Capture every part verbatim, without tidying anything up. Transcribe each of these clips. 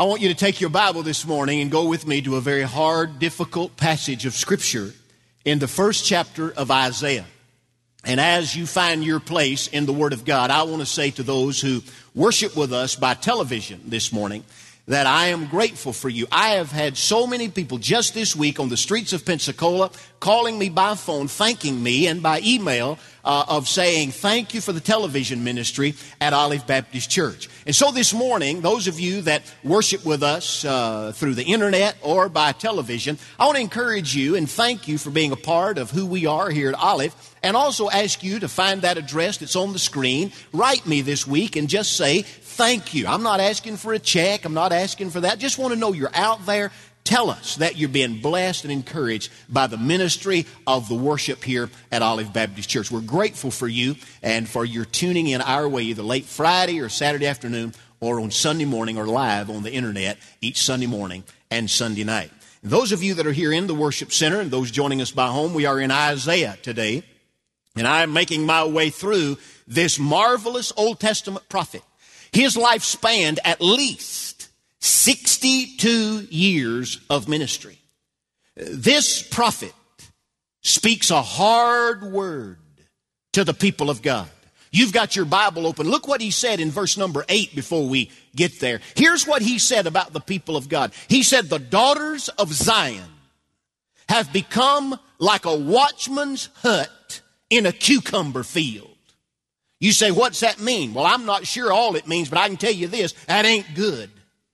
I want you to take your Bible this morning and go with me to a very hard, difficult passage of Scripture in the first chapter of Isaiah. And as you find your place in the Word of God, I want to say to those who worship with us by television this morning that I am grateful for you. I have had so many people just this week on the streets of Pensacola calling me by phone, thanking me, and by email uh, of saying thank you for the television ministry at Olive Baptist Church. And so this morning, those of you that worship with us uh, through the internet or by television, I want to encourage you and thank you for being a part of who we are here at Olive, and also ask you to find that address that's on the screen. Write me this week and just say thank you. I'm not asking for a check. I'm not asking for that. Just want to know you're out there. Tell us that you're being blessed and encouraged by the ministry of the worship here at Olive Baptist Church. We're grateful for you and for your tuning in our way either late Friday or Saturday afternoon or on Sunday morning or live on the internet each Sunday morning and Sunday night. And those of you that are here in the worship center and those joining us by home, we are in Isaiah today. And I'm making my way through this marvelous Old Testament prophet. His life spanned at least sixty-two years of ministry. This prophet speaks a hard word to the people of God. You've got your Bible open. Look what he said in verse number eight before we get there. Here's what he said about the people of God. He said, "The daughters of Zion have become like a watchman's hut in a cucumber field." You say, what's that mean? Well, I'm not sure all it means, but I can tell you this, that ain't good.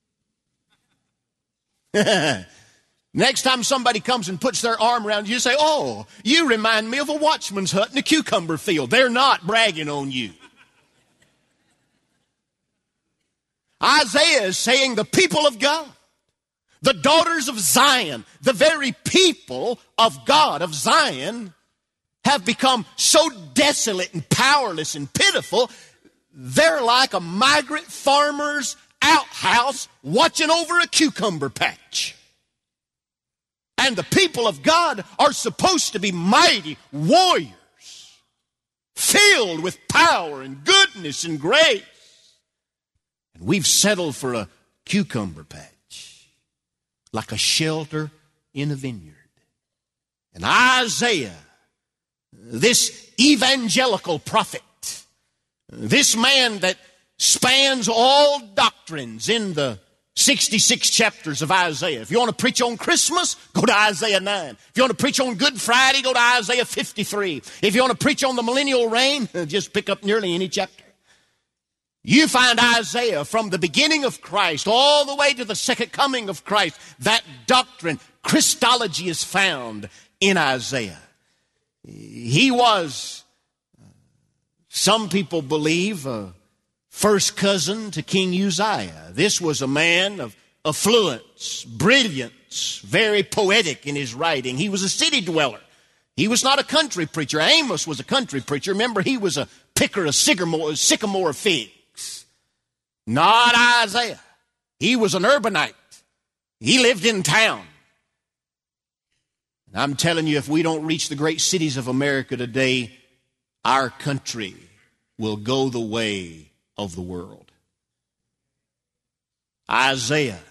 Next time somebody comes and puts their arm around you, you say, oh, you remind me of a watchman's hut in a cucumber field. They're not bragging on you. Isaiah is saying the people of God, the daughters of Zion, the very people of God, of Zion, have become so desolate and powerless and pitiful, they're like a migrant farmer's outhouse watching over a cucumber patch. And the people of God are supposed to be mighty warriors, filled with power and goodness and grace. And we've settled for a cucumber patch, like a shelter in a vineyard. And Isaiah, this evangelical prophet, this man that spans all doctrines in the sixty-six chapters of Isaiah. If you want to preach on Christmas, go to Isaiah nine. If you want to preach on Good Friday, go to Isaiah fifty-three. If you want to preach on the millennial reign, just pick up nearly any chapter. You find Isaiah from the beginning of Christ all the way to the second coming of Christ. That doctrine, Christology, is found in Isaiah. He was, some people believe, a first cousin to King Uzziah. This was a man of affluence, brilliance, very poetic in his writing. He was a city dweller. He was not a country preacher. Amos was a country preacher. Remember, he was a picker of sycamore, sycamore figs. Not Isaiah. He was an urbanite. He lived in town. And I'm telling you, if we don't reach the great cities of America today, our country will go the way of the world. Isaiah,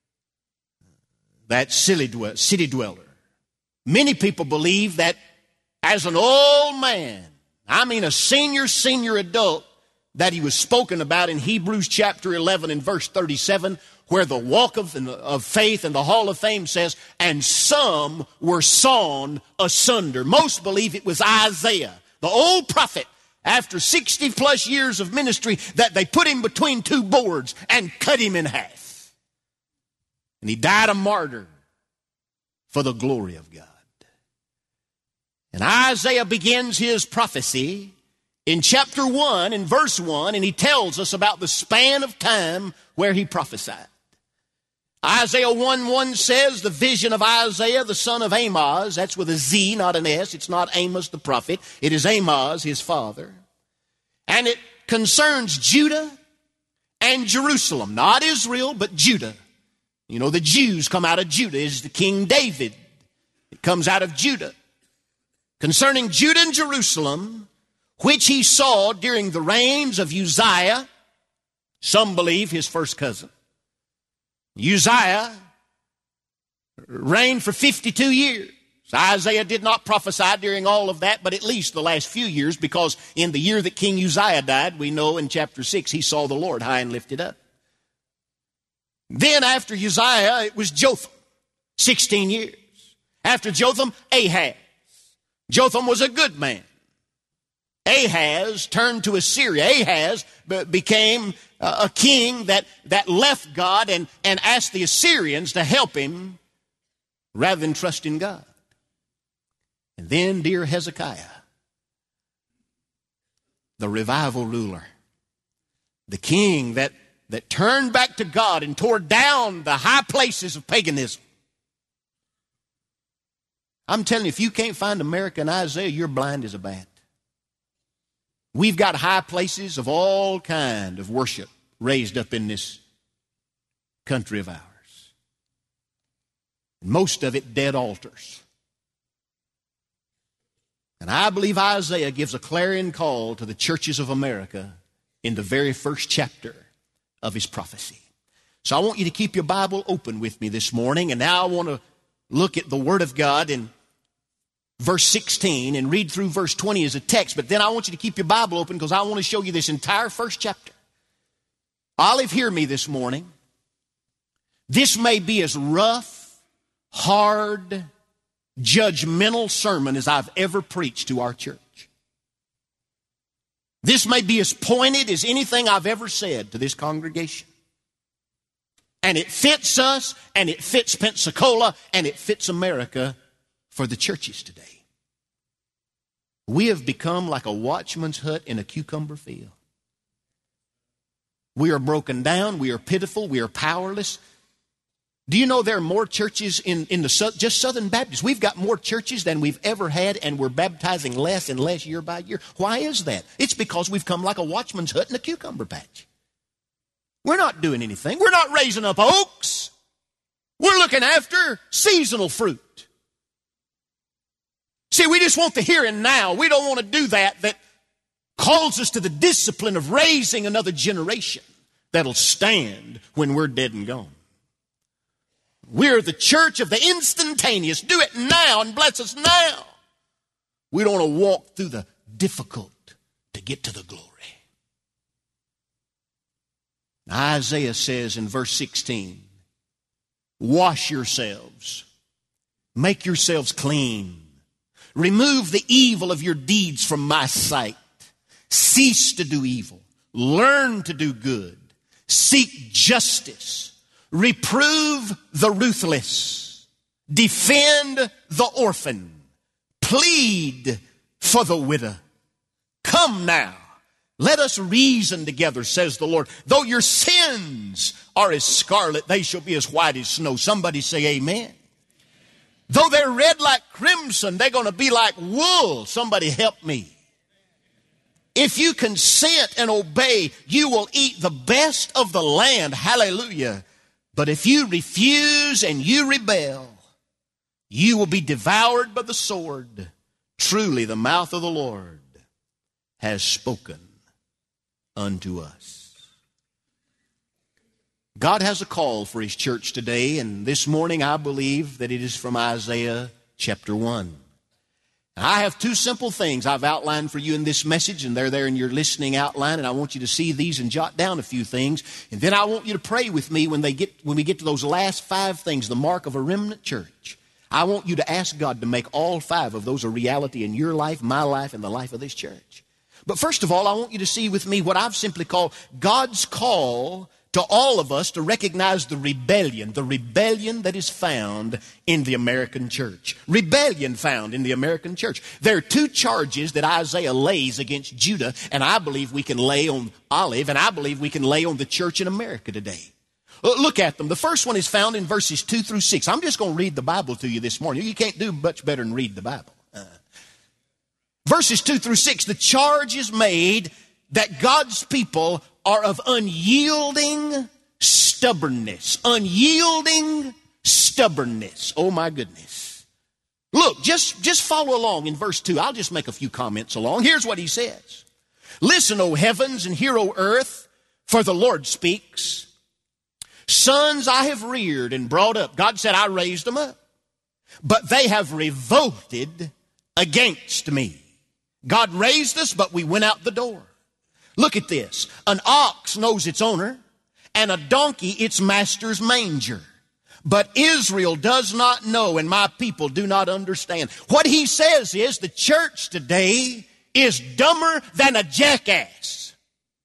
that city dweller. Many people believe that as an old man, I mean a senior, senior adult, that he was spoken about in Hebrews chapter eleven and verse thirty-seven, where the walk of, of faith and the hall of fame says, and some were sawn asunder. Most believe it was Isaiah, the old prophet, after sixty plus years of ministry, that they put him between two boards and cut him in half. And he died a martyr for the glory of God. And Isaiah begins his prophecy in chapter one, in verse one, and he tells us about the span of time where he prophesied. Isaiah one one says, the vision of Isaiah, the son of Amoz, that's with a Z, not an S. It's not Amos the prophet. It is Amoz, his father. And it concerns Judah and Jerusalem. Not Israel, but Judah. You know, the Jews come out of Judah. It is the King David. It comes out of Judah. Concerning Judah and Jerusalem, which he saw during the reigns of Uzziah, some believe his first cousin, Uzziah reigned for fifty-two years. Isaiah did not prophesy during all of that, but at least the last few years, because in the year that King Uzziah died, we know in chapter six, he saw the Lord high and lifted up. Then after Uzziah, it was Jotham, sixteen years. After Jotham, Ahaz. Jotham was a good man. Ahaz turned to Assyria. Ahaz became a king that, that left God and, and asked the Assyrians to help him rather than trust in God. And then, dear Hezekiah, the revival ruler, the king that, that turned back to God and tore down the high places of paganism. I'm telling you, if you can't find America in Isaiah, you're blind as a bat. We've got high places of all kind of worship raised up in this country of ours. Most of it dead altars. And I believe Isaiah gives a clarion call to the churches of America in the very first chapter of his prophecy. So I want you to keep your Bible open with me this morning. And now I want to look at the Word of God in verse sixteen and read through verse twenty as a text. But then I want you to keep your Bible open because I want to show you this entire first chapter. Olive, hear me this morning. This may be as rough, hard, judgmental sermon as I've ever preached to our church. This may be as pointed as anything I've ever said to this congregation. And it fits us, and it fits Pensacola, and it fits America for the churches today. We have become like a watchman's hut in a cucumber field. We are broken down, we are pitiful, we are powerless. Do you know there are more churches in, in the just Southern Baptists? We've got more churches than we've ever had, and we're baptizing less and less year by year. Why is that? It's because we've come like a watchman's hut in a cucumber patch. We're not doing anything. We're not raising up oaks. We're looking after seasonal fruit. See, we just want the here and now. We don't want to do that that calls us to the discipline of raising another generation that'll stand when we're dead and gone. We're the church of the instantaneous. Do it now and bless us now. We don't want to walk through the difficult to get to the glory. Isaiah says in verse sixteen, wash yourselves, make yourselves clean, remove the evil of your deeds from my sight, cease to do evil, learn to do good, seek justice, reprove the ruthless, defend the orphan, plead for the widow. Come now, let us reason together, says the Lord. Though your sins are as scarlet, they shall be as white as snow. Somebody say amen. Though they're red like crimson, they're going to be like wool. Somebody help me. If you consent and obey, you will eat the best of the land. Hallelujah. But if you refuse and you rebel, you will be devoured by the sword. Truly, the mouth of the Lord has spoken unto us. God has a call for his church today, and this morning I believe that it is from Isaiah chapter one. I have two simple things I've outlined for you in this message, and they're there in your listening outline, and I want you to see these and jot down a few things. And then I want you to pray with me when they get when we get to those last five things, the mark of a remnant church. I want you to ask God to make all five of those a reality in your life, my life, and the life of this church. But first of all, I want you to see with me what I've simply called God's call to all of us to recognize the rebellion, the rebellion that is found in the American church. Rebellion found in the American church. There are two charges that Isaiah lays against Judah, and I believe we can lay on Olive, and I believe we can lay on the church in America today. Look at them. The first one is found in verses two through six. I'm just going to read the Bible to you this morning. You can't do much better than read the Bible. Uh, verses two through six, the charge is made that God's people are of unyielding stubbornness. Unyielding stubbornness. Oh my goodness. Look, just, just follow along in verse two. I'll just make a few comments along. Here's what he says. Listen, O heavens, and hear, O earth, for the Lord speaks. Sons I have reared and brought up. God said, I raised them up. But they have revolted against me. God raised us, but we went out the door. Look at this. An ox knows its owner, and a donkey its master's manger. But Israel does not know, and my people do not understand. What he says is the church today is dumber than a jackass.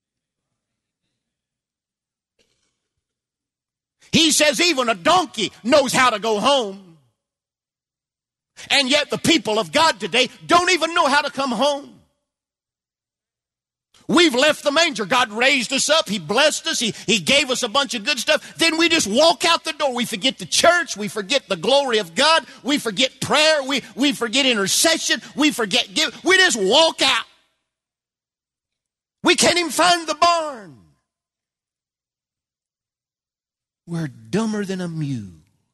He says even a donkey knows how to go home. And yet the people of God today don't even know how to come home. We've left the manger. God raised us up. He blessed us. He, he gave us a bunch of good stuff. Then we just walk out the door. We forget the church. We forget the glory of God. We forget prayer. We, we forget intercession. We forget give. We just walk out. We can't even find the barn. We're dumber than a mule.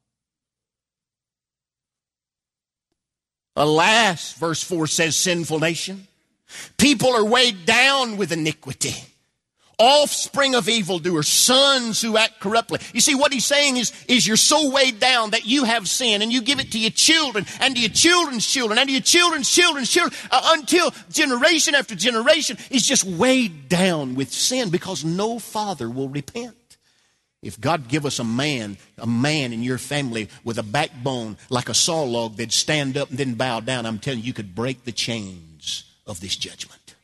Alas, verse four says, sinful nation. People are weighed down with iniquity. Offspring of evildoers, sons who act corruptly. You see, what he's saying is, is you're so weighed down that you have sin and you give it to your children and to your children's children and to your children's children's children uh, until generation after generation is just weighed down with sin because no father will repent. If God give us a man, a man in your family with a backbone like a saw log that'd stand up and then bow down, I'm telling you, you could break the chains of this judgment.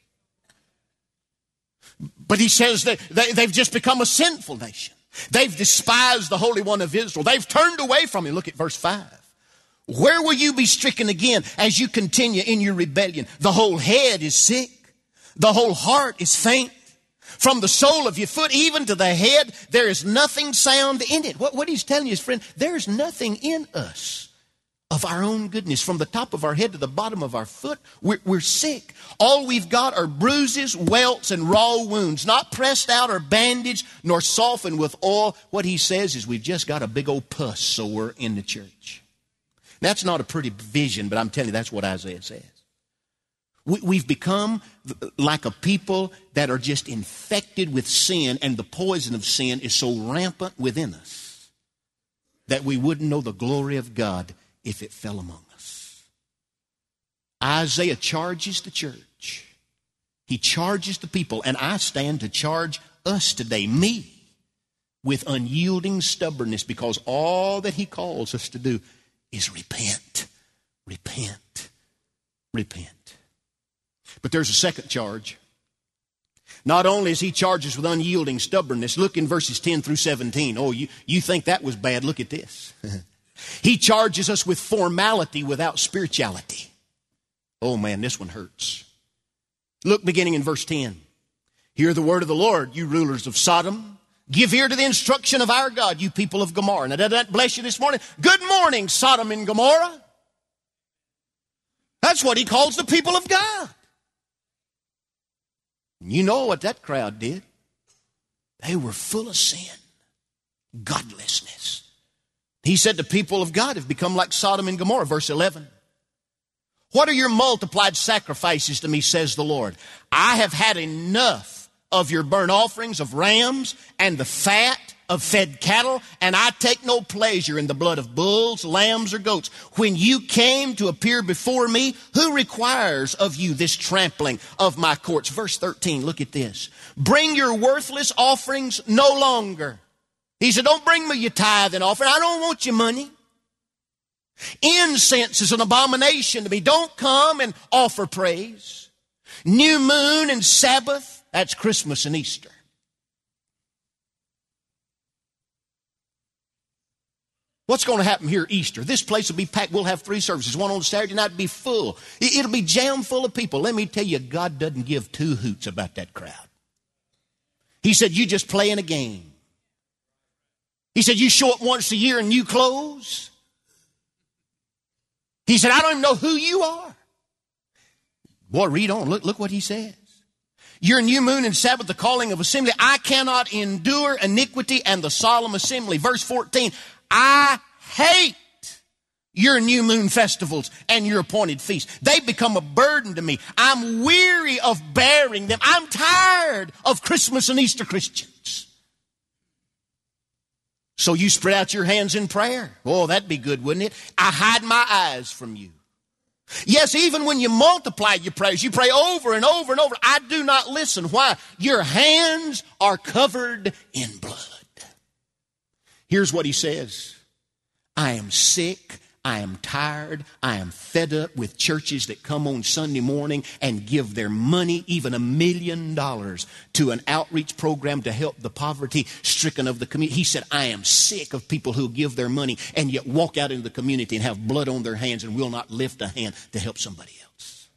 But he says that they, they've just become a sinful nation. They've despised the Holy One of Israel. They've turned away from him. Look at verse five. Where will you be stricken again as you continue in your rebellion? The whole head is sick. The whole heart is faint. From the sole of your foot even to the head, there is nothing sound in it. What, what he's telling you is, friend, there's nothing in us of our own goodness. From the top of our head to the bottom of our foot, we're, we're sick. All we've got are bruises, welts, and raw wounds, not pressed out or bandaged, nor softened with oil. What he says is we've just got a big old pus sore in the church. That's not a pretty vision, but I'm telling you, that's what Isaiah says. We, we've become like a people that are just infected with sin, and the poison of sin is so rampant within us that we wouldn't know the glory of God if it fell among us. Isaiah charges the church. He charges the people, and I stand to charge us today, me, with unyielding stubbornness, because all that he calls us to do is repent, repent, repent. But there's a second charge. Not only is he charged with unyielding stubbornness, look in verses ten through seventeen. Oh, you, you think that was bad? Look at this. He charges us with formality without spirituality. Oh man, this one hurts. Look beginning in verse ten. Hear the word of the Lord, you rulers of Sodom. Give ear to the instruction of our God, you people of Gomorrah. Now, does that bless you this morning? Good morning, Sodom and Gomorrah. That's what he calls the people of God. You know what that crowd did. They were full of sin, godlessness. He said the people of God have become like Sodom and Gomorrah. Verse eleven. What are your multiplied sacrifices to me, says the Lord? I have had enough of your burnt offerings of rams and the fat of fed cattle, and I take no pleasure in the blood of bulls, lambs, or goats. When you came to appear before me, who requires of you this trampling of my courts? Verse thirteen, look at this. Bring your worthless offerings no longer. He said, don't bring me your tithe and offering. I don't want your money. Incense is an abomination to me. Don't come and offer praise. New moon and Sabbath, that's Christmas and Easter. What's going to happen here Easter? This place will be packed. We'll have three services. One on Saturday night will be full. It'll be jam full of people. Let me tell you, God doesn't give two hoots about that crowd. He said, you just playing a game. He said, you show up once a year in new clothes. He said, I don't even know who you are. Boy, read on. Look, look what he says. Your new moon and Sabbath, the calling of assembly. I cannot endure iniquity and the solemn assembly. Verse fourteen. I hate your new moon festivals and your appointed feasts. They become a burden to me. I'm weary of bearing them. I'm tired of Christmas and Easter Christians. So you spread out your hands in prayer. Oh, that'd be good, wouldn't it? I hide my eyes from you. Yes, even when you multiply your prayers, you pray over and over and over. I do not listen. Why? Your hands are covered in blood. Here's what he says. I am sick. I am tired. I am fed up with churches that come on Sunday morning and give their money, even a million dollars, to an outreach program to help the poverty-stricken of the community. He said, I am sick of people who give their money and yet walk out into the community and have blood on their hands and will not lift a hand to help somebody else.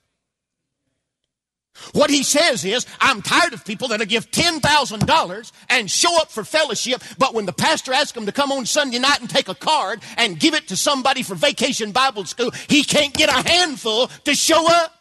What he says is, I'm tired of people that'll give ten thousand dollars and show up for fellowship, but when the pastor asks them to come on Sunday night and take a card and give it to somebody for Vacation Bible School, he can't get a handful to show up.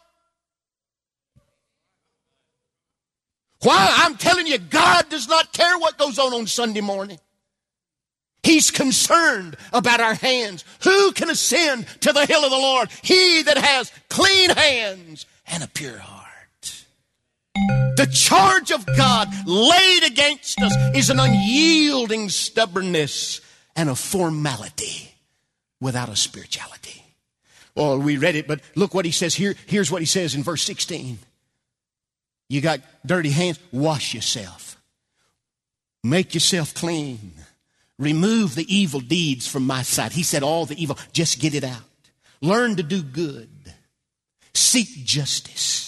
Why? I'm telling you, God does not care what goes on on Sunday morning. He's concerned about our hands. Who can ascend to the hill of the Lord? He that has clean hands and a pure heart. The charge of God laid against us is an unyielding stubbornness and a formality without a spirituality. Well, we read it, but look what he says here. Here's what he says in verse sixteen. You got dirty hands, wash yourself. Make yourself clean. Remove the evil deeds from my sight. He said all the evil, just get it out. Learn to do good. Seek justice.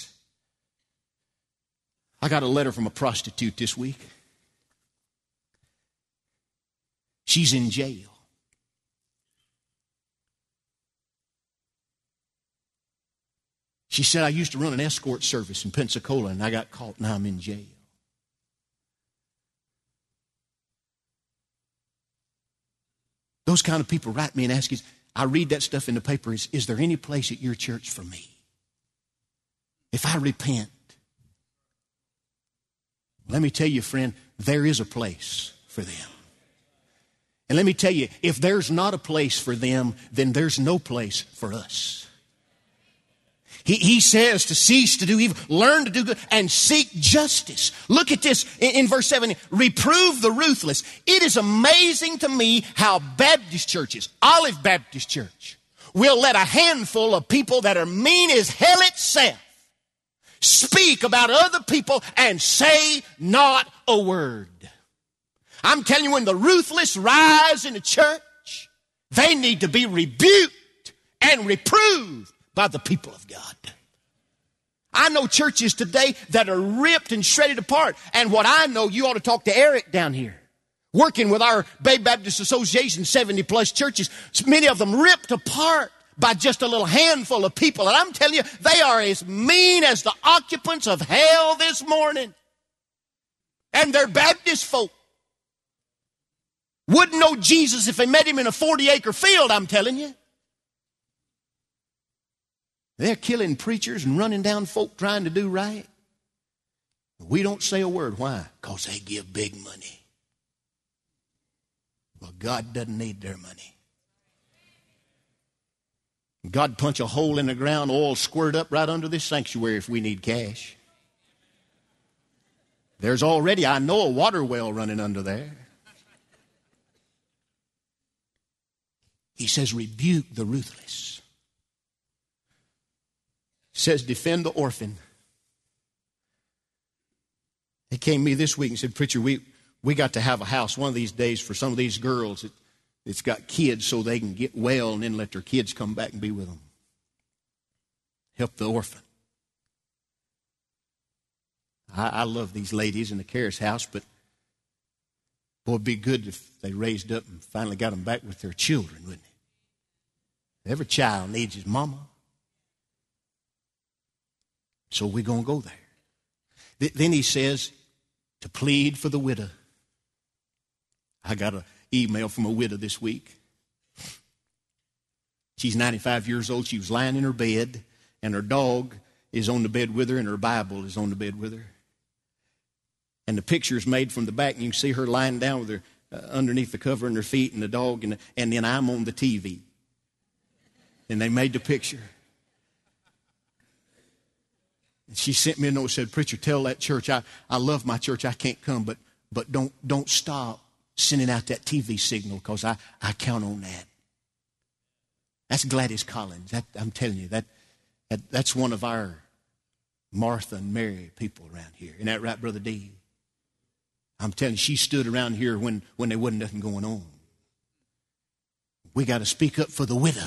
I got a letter from a prostitute this week. She's in jail. She said, I used to run an escort service in Pensacola and I got caught. Now I'm in jail. Those kind of people write me and ask, I read that stuff in the paper. Is, is there any place at your church for me? If I repent, let me tell you, friend, there is a place for them. And let me tell you, if there's not a place for them, then there's no place for us. He, he says to cease to do evil, learn to do good, and seek justice. Look at this in, in verse seven. Reprove the ruthless. It is amazing to me how Baptist churches, Olive Baptist Church, will let a handful of people that are mean as hell itself speak about other people and say not a word. I'm telling you, when the ruthless rise in the church, they need to be rebuked and reproved by the people of God. I know churches today that are ripped and shredded apart. And what I know, you ought to talk to Eric down here, working with our Bay Baptist Association, seventy plus churches, many of them ripped apart by just a little handful of people. And I'm telling you, they are as mean as the occupants of hell this morning. And they're Baptist folk. Wouldn't know Jesus if they met him in a forty acre field, I'm telling you. They're killing preachers and running down folk trying to do right. We don't say a word. Why? Because they give big money. Well, God doesn't need their money. God punch a hole in the ground, oil squirt up right under this sanctuary if we need cash. There's already, I know, a water well running under there. He says, rebuke the ruthless. He says, defend the orphan. He came to me this week and said, preacher, we, we got to have a house one of these days for some of these girls that it's got kids so they can get well and then let their kids come back and be with them. Help the orphan. I, I love these ladies in the Cares house, but boy, it'd be good if they raised up and finally got them back with their children, wouldn't it? Every child needs his mama. So we're going to go there. Th- then he says to plead for the widow. I got an email from a widow this week. She's ninety-five years old. She was lying in her bed, and her dog is on the bed with her, and her Bible is on the bed with her. And the picture is made from the back, and you can see her lying down with her uh, underneath the cover and her feet and the dog, and, the, and then I'm on the T V. And they made the picture. And she sent me a note and said, preacher, tell that church, I, I love my church. I can't come, but, but don't, don't stop sending out that T V signal because I, I count on that. That's Gladys Collins. That, I'm telling you, that, that that's one of our Martha and Mary people around here. Isn't that right, Brother D? I'm telling you, she stood around here when, when there wasn't nothing going on. We got to speak up for the widow.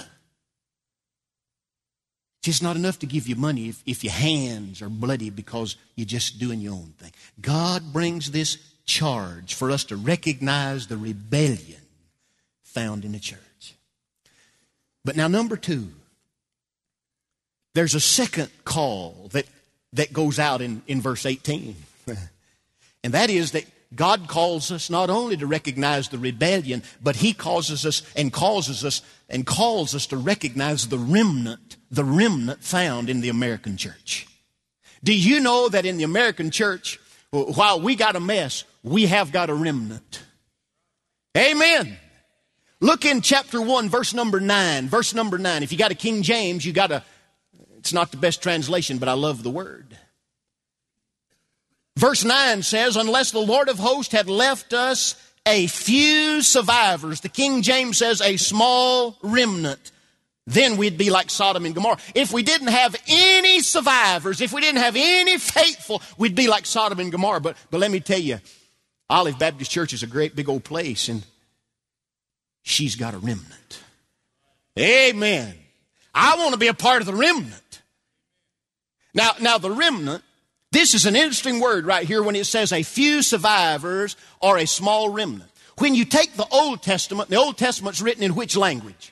It's just not enough to give you money if, if your hands are bloody because you're just doing your own thing. God brings this charge for us to recognize the rebellion found in the church. But now, number two, there's a second call that, that goes out in, in verse eighteen. And that is that God calls us not only to recognize the rebellion, but He causes us and causes us and calls us to recognize the remnant, the remnant found in the American church. Do you know that in the American church, while we got a mess, we have got a remnant? Amen. Look in chapter one, verse number nine. Verse number nine. If you got a King James, you got a, it's not the best translation, but I love the word. Verse nine says, unless the Lord of hosts had left us a few survivors, the King James says a small remnant, then we'd be like Sodom and Gomorrah. If we didn't have any survivors, if we didn't have any faithful, we'd be like Sodom and Gomorrah. But, but let me tell you, Olive Baptist Church is a great big old place, and she's got a remnant. Amen. I want to be a part of the remnant. Now, now the remnant, this is an interesting word right here when it says a few survivors or a small remnant. When you take the Old Testament, the Old Testament's written in which language?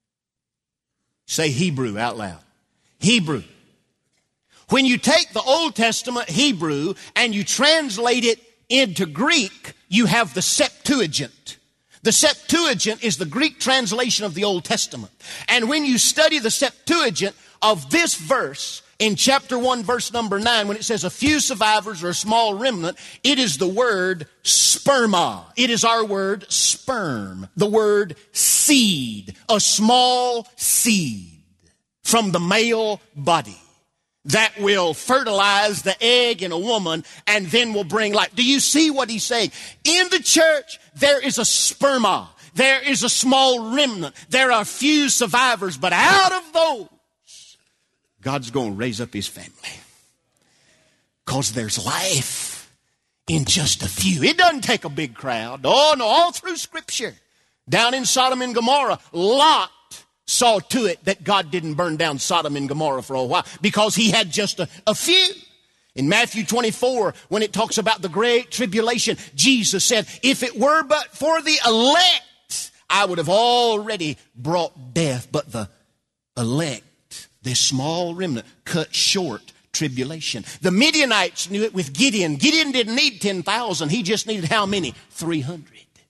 Say Hebrew out loud. Hebrew. When you take the Old Testament Hebrew and you translate it into Greek, you have the Septuagint. The Septuagint is the Greek translation of the Old Testament. And when you study the Septuagint of this verse, in chapter one, verse number nine, when it says a few survivors or a small remnant, it is the word sperma. It is our word sperm. The word seed. A small seed from the male body that will fertilize the egg in a woman and then will bring life. Do you see what he's saying? In the church, there is a sperma. There is a small remnant. There are few survivors, but out of those, God's going to raise up His family. Because there's life in just a few. It doesn't take a big crowd. Oh, no, all through Scripture. Down in Sodom and Gomorrah, Lot saw to it that God didn't burn down Sodom and Gomorrah for a while because he had just a, a few. In Matthew twenty-four, when it talks about the great tribulation, Jesus said, if it were but for the elect, I would have already brought death. But the elect, this small remnant, cut short tribulation. The Midianites knew it with Gideon. Gideon didn't need ten thousand. He just needed how many? three hundred.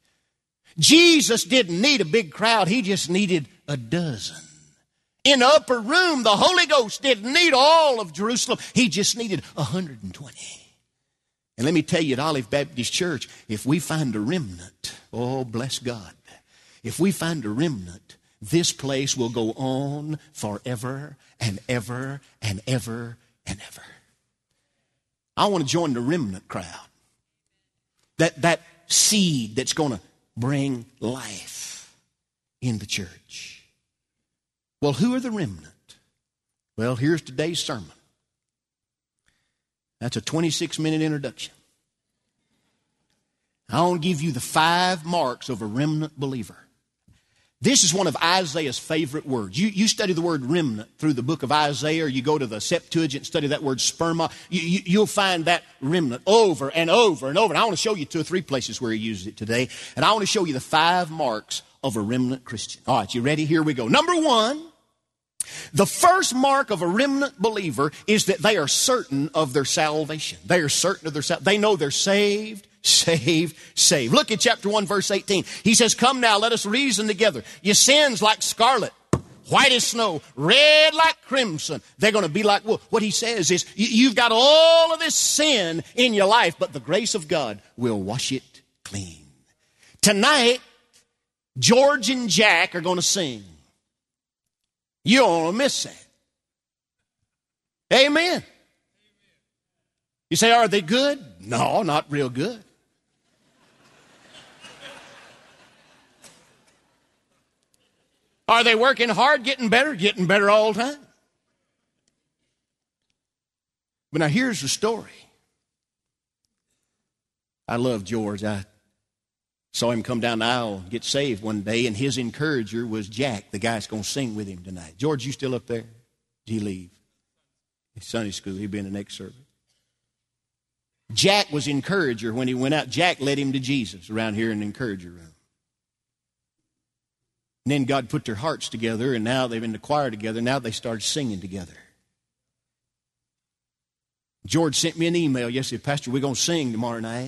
Jesus didn't need a big crowd. He just needed a dozen. In the upper room, the Holy Ghost didn't need all of Jerusalem. He just needed one hundred twenty. And let me tell you, at Olive Baptist Church, if we find a remnant, oh, bless God. If we find a remnant, this place will go on forever and ever and ever and ever. I want to join the remnant crowd. That, that seed that's going to bring life in the church. Well, who are the remnant? Well, here's today's sermon. That's a twenty-six minute introduction. I want to give you the five marks of a remnant believer. This is one of Isaiah's favorite words. You, you study the word remnant through the book of Isaiah, or you go to the Septuagint, study that word sperma. You, you, you'll find that remnant over and over and over. And I want to show you two or three places where he uses it today. And I want to show you the five marks of a remnant Christian. All right, you ready? Here we go. Number one, the first mark of a remnant believer is that they are certain of their salvation. They are certain of their salvation. They know they're saved. Saved, saved. Look at chapter one, verse eighteen. He says, come now, let us reason together. Your sins like scarlet, white as snow, red like crimson. They're going to be like wool. What he says is, you've got all of this sin in your life, but the grace of God will wash it clean. Tonight, George and Jack are going to sing. You don't want to miss that. Amen. You say, are they good? No, not real good. Are they working hard, getting better? Getting better all the time. But now here's the story. I love George. I saw him come down the aisle and get saved one day, and his encourager was Jack, the guy that's going to sing with him tonight. George, you still up there? Did he leave? Sunday school. He'll be in the next service. Jack was encourager when he went out. Jack led him to Jesus around here in the encourager room. And then God put their hearts together, and now they've been in the choir together. Now they started singing together. George sent me an email yesterday, Pastor, we're going to sing tomorrow night.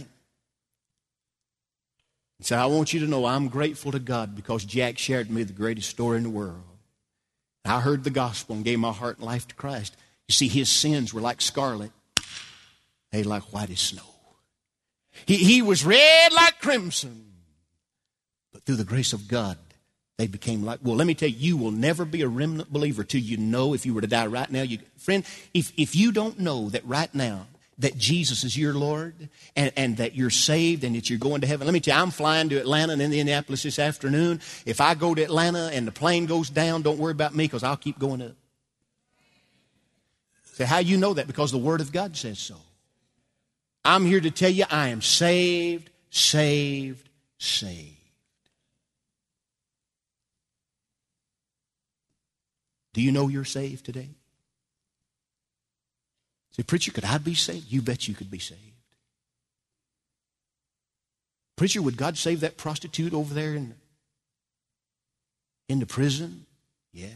He said, I want you to know I'm grateful to God because Jack shared with me the greatest story in the world. I heard the gospel and gave my heart and life to Christ. You see, his sins were like scarlet. They like white as snow. He, he was red like crimson. But through the grace of God, they became like, well, let me tell you, you will never be a remnant believer till you know, if you were to die right now. You, friend, if, if you don't know that right now, that Jesus is your Lord and, and that you're saved and that you're going to heaven. Let me tell you, I'm flying to Atlanta and Indianapolis this afternoon. If I go to Atlanta and the plane goes down, don't worry about me because I'll keep going up. So how you know that? Because the Word of God says so. I'm here to tell you I am saved, saved, saved. Do you know you're saved today? Say, preacher, could I be saved? You bet you could be saved. Preacher, would God save that prostitute over there in, in the prison? Yeah.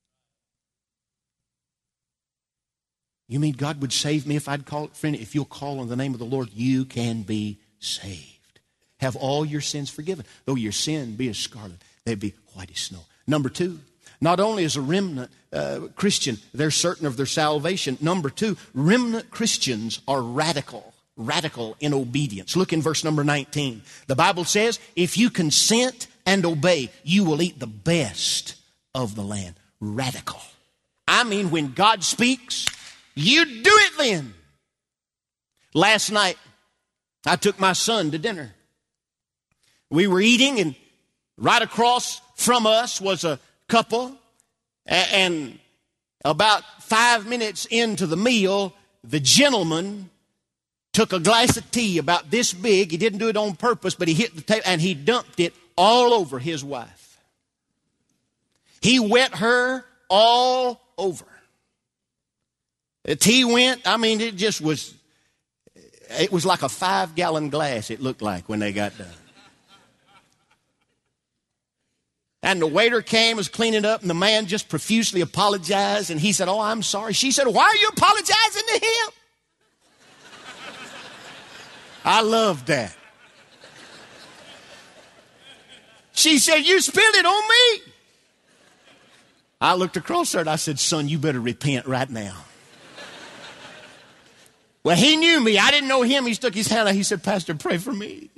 You mean God would save me if I'd call it? Friend, if you'll call on the name of the Lord, you can be saved. Have all your sins forgiven. Though your sin be as scarlet, they'd be white as snow. Number two, not only is a remnant uh, Christian, they're certain of their salvation. Number two, remnant Christians are radical, radical in obedience. Look in verse number nineteen. The Bible says, if you consent and obey, you will eat the best of the land. Radical. I mean, when God speaks, you do it then. Last night, I took my son to dinner. We were eating, and right across from us was a couple, and about five minutes into the meal, the gentleman took a glass of tea about this big. He didn't do it on purpose, but he hit the table and he dumped it all over his wife. He wet her all over. The tea went, I mean, it just was, it was like a five-gallon glass, it looked like, when they got done. And the waiter came, was cleaning up, and the man just profusely apologized, and he said, oh, I'm sorry. She said, why are you apologizing to him? I loved that. She said, you spilled it on me. I looked across her and I said, son, you better repent right now. Well, he knew me. I didn't know him. He stuck his hand out. He said, Pastor, pray for me.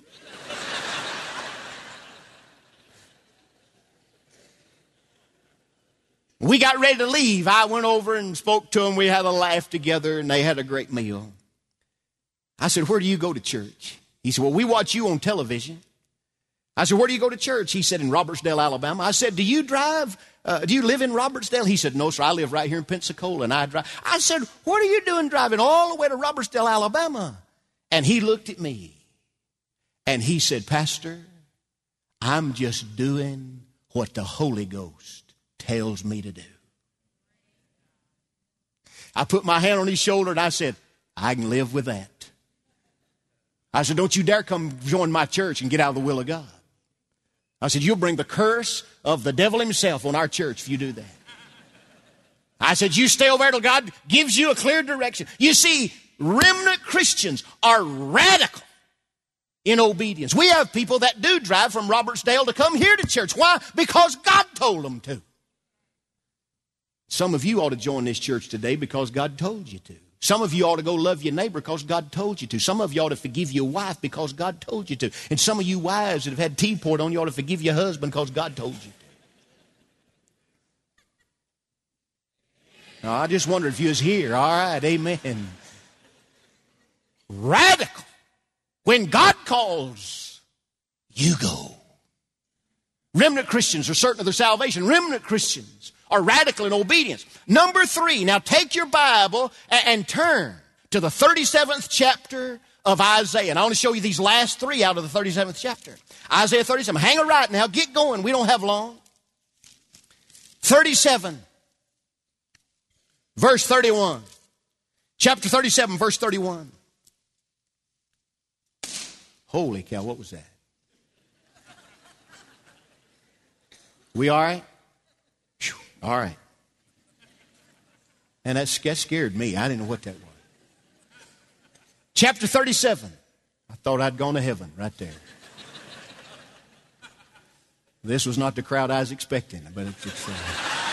We got ready to leave. I went over and spoke to them. We had a laugh together, and they had a great meal. I said, where do you go to church? He said, well, we watch you on television. I said, where do you go to church? He said, in Robertsdale, Alabama. I said, do you drive, uh, do you live in Robertsdale? He said, no, sir, I live right here in Pensacola, and I drive. I said, what are you doing driving all the way to Robertsdale, Alabama? And he looked at me, and he said, Pastor, I'm just doing what the Holy Ghost tells me to do. I put my hand on his shoulder and I said, I can live with that. I said, don't you dare come join my church and get out of the will of God. I said, you'll bring the curse of the devil himself on our church if you do that. I said, you stay over there till God gives you a clear direction. You see, remnant Christians are radical in obedience. We have people that do drive from Robertsdale to come here to church. Why? Because God told them to. Some of you ought to join this church today because God told you to. Some of you ought to go love your neighbor because God told you to. Some of you ought to forgive your wife because God told you to. And some of you wives that have had tea poured on you ought to forgive your husband because God told you to. Now, I just wondered if you was here. All right, amen. Radical. When God calls, you go. Remnant Christians are certain of their salvation. Remnant Christians are radical in obedience. Number three, now take your Bible and, and turn to the thirty-seventh chapter of Isaiah. And I want to show you these last three out of the thirty-seventh chapter. Isaiah thirty-seven. Hang a right now. Get going. We don't have long. thirty-seven. Verse thirty-one. Chapter thirty-seven, verse thirty-one. Holy cow, what was that? We all right? Whew, all right. And that scared me. I didn't know what that was. Chapter thirty-seven. I thought I'd gone to heaven right there. This was not the crowd I was expecting, but it's... it's uh...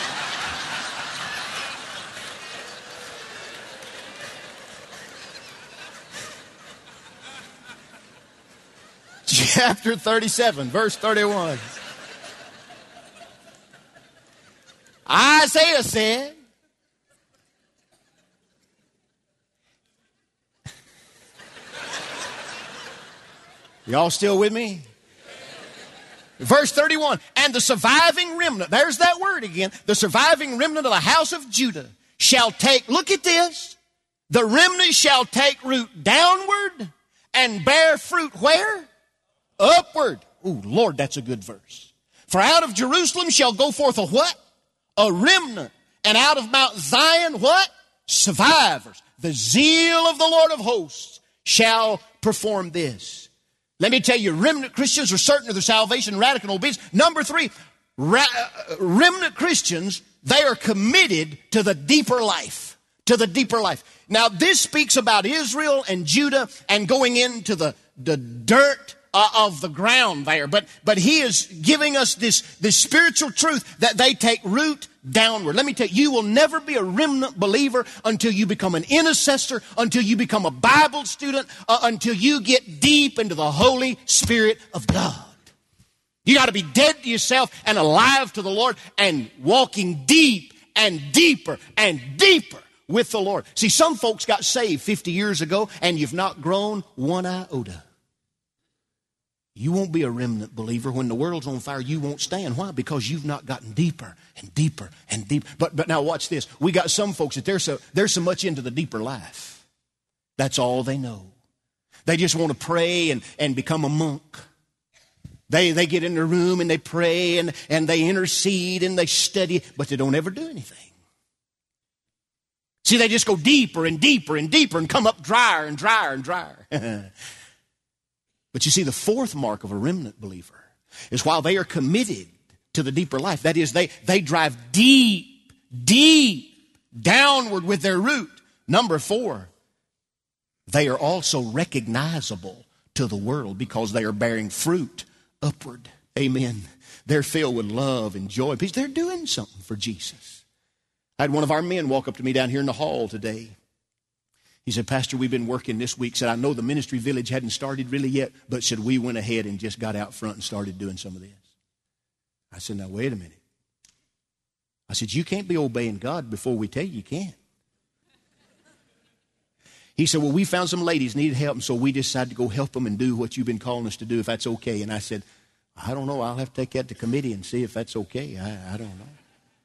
Chapter thirty-seven, verse thirty-one. Isaiah said, y'all still with me? Verse thirty-one, and the surviving remnant, there's that word again, the surviving remnant of the house of Judah shall take, look at this, the remnant shall take root downward and bear fruit where? Upward. Oh, Lord, that's a good verse. For out of Jerusalem shall go forth a what? A remnant. And out of Mount Zion, what? Survivors. The zeal of the Lord of hosts shall perform this. Let me tell you, remnant Christians are certain of their salvation and radical obedience. Number three, ra- remnant Christians, they are committed to the deeper life. To the deeper life. Now, this speaks about Israel and Judah and going into the, the dirt Uh, of the ground there. But but he is giving us this, this spiritual truth that they take root downward. Let me tell you, you will never be a remnant believer until you become an intercessor, until you become a Bible student, uh, until you get deep into the Holy Spirit of God. You got to be dead to yourself and alive to the Lord and walking deep and deeper and deeper with the Lord. See, some folks got saved fifty years ago and you've not grown one iota. You won't be a remnant believer. When the world's on fire, you won't stand. Why? Because you've not gotten deeper and deeper and deeper. But but now watch this. We got some folks that they're so, they're so much into the deeper life. That's all they know. They just want to pray and, and become a monk. They they get in their room and they pray and, and they intercede and they study, but they don't ever do anything. See, they just go deeper and deeper and deeper and come up drier and drier and drier. But you see, the fourth mark of a remnant believer is while they are committed to the deeper life, that is, they, they drive deep, deep downward with their root. Number four, they are also recognizable to the world because they are bearing fruit upward. Amen. They're filled with love and joy and peace. They're doing something for Jesus. I had one of our men walk up to me down here in the hall today. He said, Pastor, we've been working this week. Said, I know the ministry village hadn't started really yet, but said, we went ahead and just got out front and started doing some of this. I said, now, wait a minute. I said, you can't be obeying God before we tell you you can't. He said, well, we found some ladies needed help, and so we decided to go help them and do what you've been calling us to do, if that's okay. And I said, I don't know. I'll have to take that to committee and see if that's okay. I, I don't know.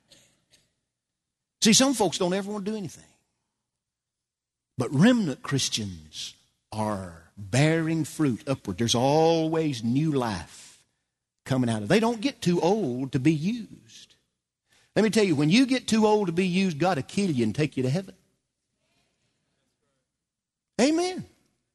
See, some folks don't ever want to do anything. But remnant Christians are bearing fruit upward. There's always new life coming out of it. They don't get too old to be used. Let me tell you, when you get too old to be used, God will kill you and take you to heaven. Amen.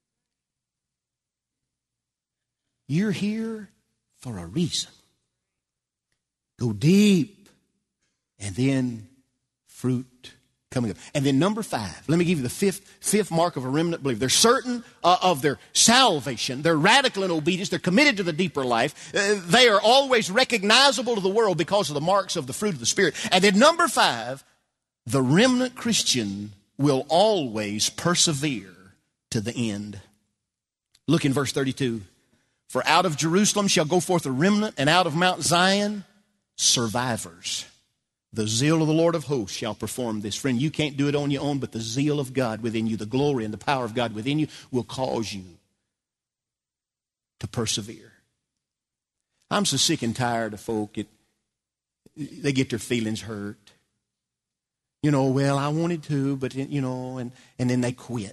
You're here for a reason. Go deep and then fruit coming up. And then number five, let me give you the fifth fifth mark of a remnant believer. They're certain uh, of their salvation. They're radical in obedience. They're committed to the deeper life. Uh, they are always recognizable to the world because of the marks of the fruit of the Spirit. And then number five, the remnant Christian will always persevere to the end. Look in verse thirty-two. For out of Jerusalem shall go forth a remnant, and out of Mount Zion survivors. The zeal of the Lord of hosts shall perform this. Friend, you can't do it on your own, but the zeal of God within you, the glory and the power of God within you will cause you to persevere. I'm so sick and tired of folk that they get their feelings hurt. You know, well, I wanted to, but, you know, and, and then they quit.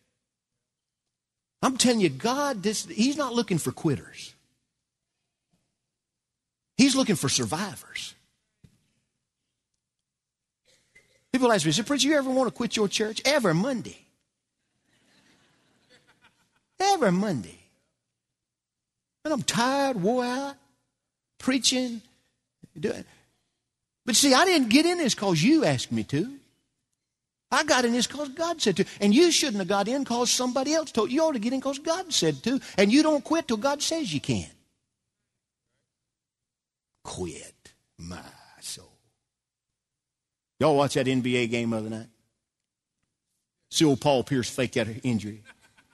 I'm telling you, God, this, He's not looking for quitters. He's looking for survivors. People ask me, say, preacher, you ever want to quit your church? Every Monday. Every Monday. And I'm tired, wore out, preaching. Doing. But see, I didn't get in this because you asked me to. I got in this because God said to. And you shouldn't have got in because somebody else told you. You ought to get in because God said to. And you don't quit till God says you can. Quit, my soul. Y'all watch that N B A game the other night? See old Paul Pierce fake that injury.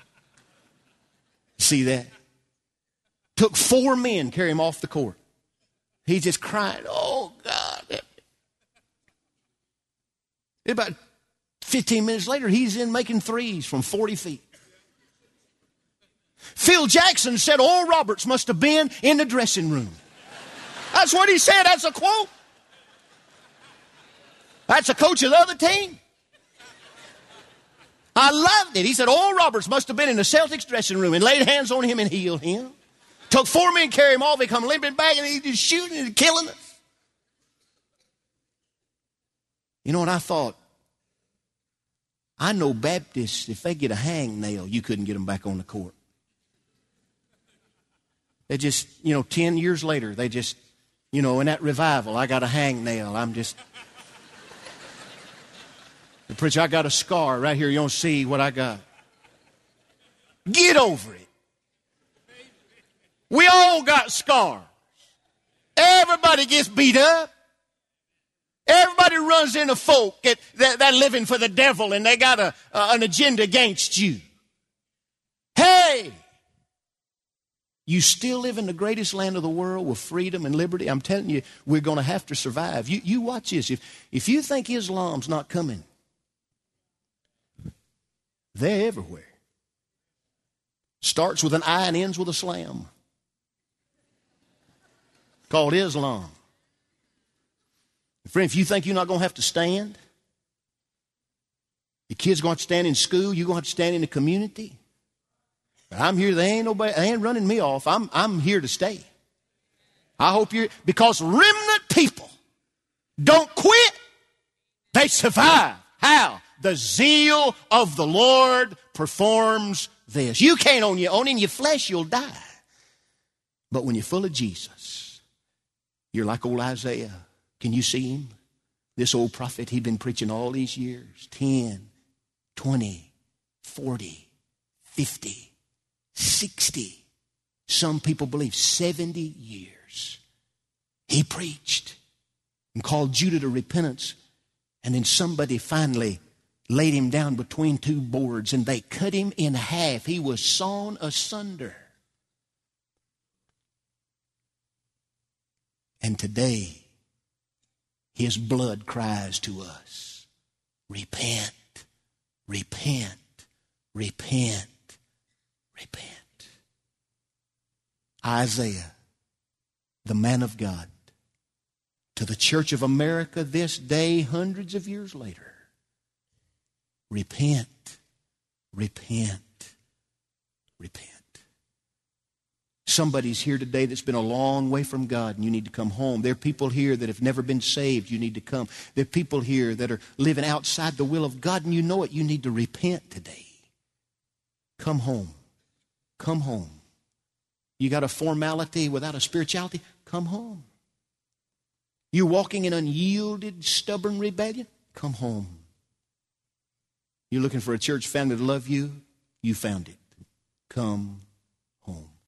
See that? Took four men to carry him off the court. He just cried, oh, God. About fifteen minutes later, he's in making threes from forty feet. Phil Jackson said Oral Roberts must have been in the dressing room. That's what he said. That's a quote. That's a coach of the other team. I loved it. He said Oral Roberts must have been in the Celtics dressing room and laid hands on him and healed him. Took four men, carry him off. They come limping back and he's just shooting and killing us. You know what I thought? I know Baptists, if they get a hangnail, you couldn't get them back on the court. They just, you know, ten years later, they just, you know, in that revival, I got a hangnail. I'm just, the preacher, I got a scar right here. You don't see what I got. Get over it. We all got scars. Everybody gets beat up. Everybody runs into folk that, that, that living for the devil and they got a, uh, an agenda against you. Hey, you still live in the greatest land of the world with freedom and liberty. I'm telling you, we're going to have to survive. You, you watch this. If, if you think Islam's not coming, they're everywhere. Starts with an I and ends with a slam. Called Islam. Friend, if you think you're not going to have to stand, your kids going to have to stand in school, you're going to have to stand in the community. But I'm here, they ain't nobody, they ain't running me off. I'm, I'm here to stay. I hope you're, because remnant people don't quit, they survive. How? The zeal of the Lord performs this. You can't own your own. In your flesh, you'll die. But when you're full of Jesus, you're like old Isaiah. Can you see him? This old prophet, he'd been preaching all these years. ten, twenty, forty, fifty, sixty. Some people believe seventy years. He preached and called Judah to repentance. And then somebody finally laid him down between two boards and they cut him in half. He was sawn asunder. And today, his blood cries to us, repent, repent, repent, repent. Isaiah, the man of God, to the Church of America this day, hundreds of years later, repent, repent, repent. Somebody's here today that's been a long way from God and you need to come home. There are people here that have never been saved. You need to come. There are people here that are living outside the will of God and you know it. You need to repent today. Come home. Come home. You got a formality without a spirituality? Come home. You're walking in unyielded, stubborn rebellion? Come home. You're looking for a church family to love you? You found it. Come home.